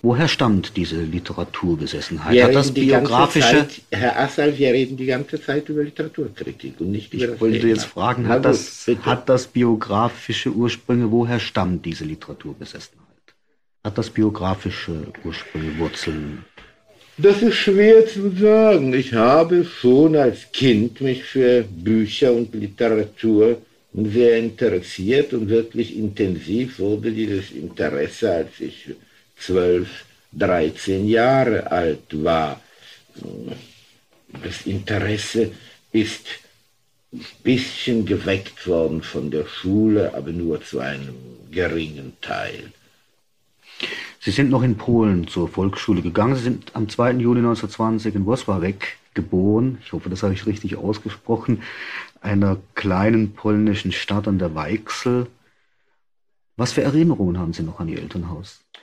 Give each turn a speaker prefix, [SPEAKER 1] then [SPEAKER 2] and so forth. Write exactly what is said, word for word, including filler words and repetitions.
[SPEAKER 1] Woher stammt diese Literaturbesessenheit?
[SPEAKER 2] Wir
[SPEAKER 1] Hat das
[SPEAKER 2] reden die ganze
[SPEAKER 1] biografische...
[SPEAKER 2] Zeit, Herr Assal, wir reden die ganze Zeit über Literaturkritik und nicht über das
[SPEAKER 1] Ich wollte
[SPEAKER 2] Thema.
[SPEAKER 1] jetzt fragen,
[SPEAKER 2] Na
[SPEAKER 1] hat
[SPEAKER 2] gut,
[SPEAKER 1] das,
[SPEAKER 2] bitte.
[SPEAKER 1] hat das biografische Ursprünge? Woher stammt diese Literaturbesessenheit? Hat das biografische Ursprünge, Wurzeln?
[SPEAKER 2] Das ist schwer zu sagen. Ich habe schon als Kind mich für Bücher und Literatur sehr interessiert und wirklich intensiv wurde dieses Interesse, als ich zwölf, dreizehn Jahre alt war. Das Interesse ist ein bisschen geweckt worden von der Schule, aber nur zu einem geringen Teil.
[SPEAKER 1] Sie sind noch in Polen zur Volksschule gegangen. Sie sind am zweiten Juli neunzehnhundertzwanzig in Włocławek geboren. Ich hoffe, das habe ich richtig ausgesprochen. Einer kleinen polnischen Stadt an der Weichsel. Was für Erinnerungen haben Sie noch an Ihr Elternhaus?